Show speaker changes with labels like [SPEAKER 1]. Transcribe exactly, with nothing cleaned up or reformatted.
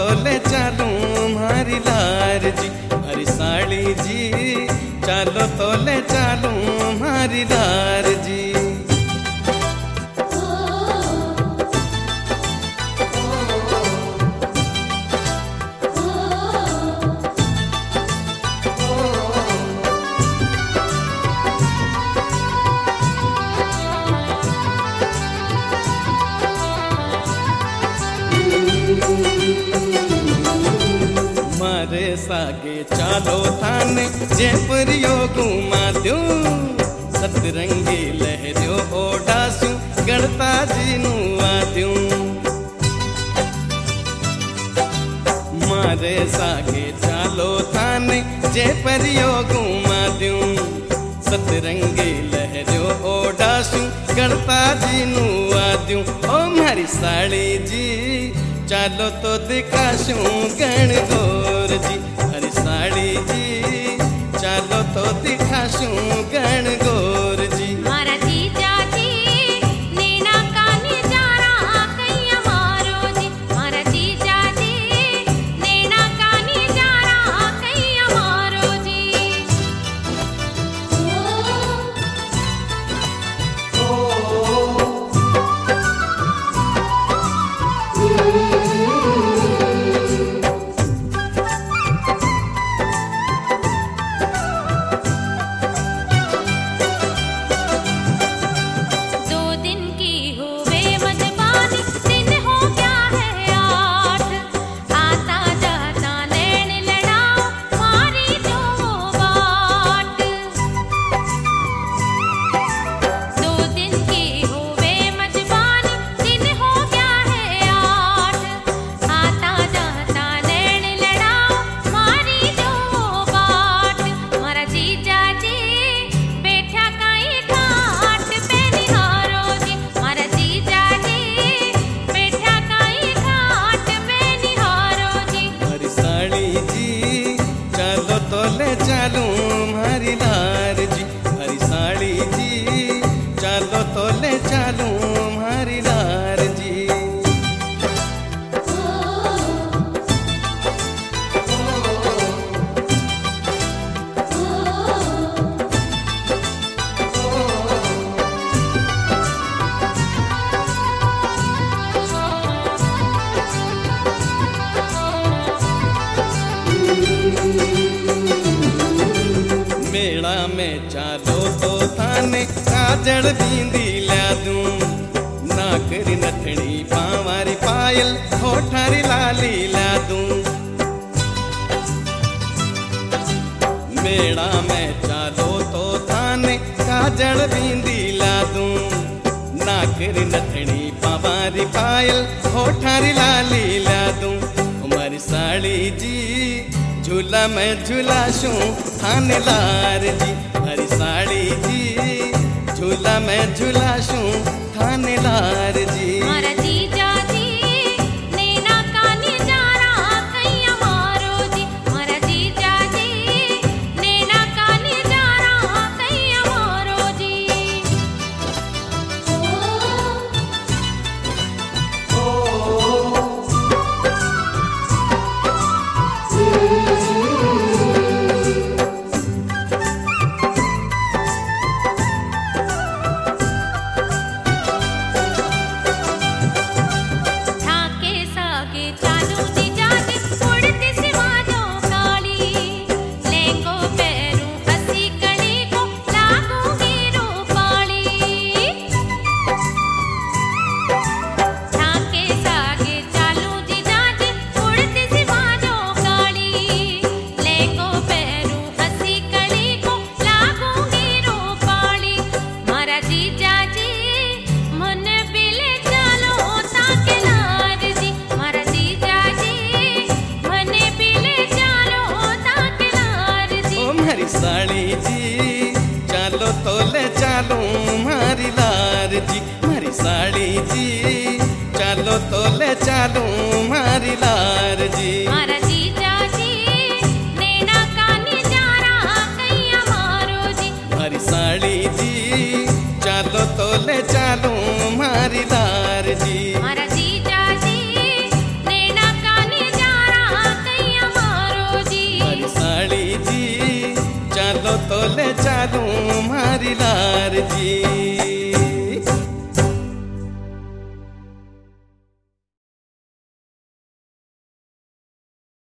[SPEAKER 1] तो ले चालू मारी लार जी मारी साड़ी जी चलो तो ले चालू मारी लार जी। मारे सागे चालो थाने जयपुरियो घुमा दूं सतरंगी लहरियो ओडासूं गणता जी नू आद्यूं। मारे सागे चालो थाने जयपुरियो घुमा दूं सतरंगी लहरियो ओडासूं गणता जी नू आद्यूं। ओ मारी साड़ी जी चालो तो दिखाशूं गणगौर जी हरी साड़ी जी चालो तो दिखाशूं गणगौर जी।
[SPEAKER 2] मारा जीजा जी नैना का नजारा कैया मारो जी मारा जीजा जी नैना का नजारा कैया मारो जी।
[SPEAKER 1] चालू मारी लार जी हरी साड़ी जी चालो तो ले चालू मारी लार जी। मेला में चालो तो थाने काजल बींदी ला दूं नाकरी नथड़ी पावारी पायल होठारी लाली ला दूं। मेला में चालो तो थाने काजल बींदी ला दूं नाकरी नथड़ी पावारी पायल होठारी लाली ला दूं। हमारी साड़ी जी झूला में झूलाशूं थाने लार जी हरी साड़ी जी झूला में झूलाशूं थाने लार जी।
[SPEAKER 2] मारा जीजा जी नैना का नजारा कैया मारो जी मारा जीजा जी नैना का नजारा कैया मारो जी।
[SPEAKER 1] साड़ी जी चालो तो ले चालू मारी लार जी मारी साड़ी जी चालो तो ले चालू मारी लार जी।
[SPEAKER 2] मारा जीजा जी नैना का नजारा कैया मारो जी
[SPEAKER 1] मारी साड़ी जी चालो तो ले चालू मारी लार जी।
[SPEAKER 2] मारा जीजा जी नैना का नजारा
[SPEAKER 1] ले चालू मारी लार जी।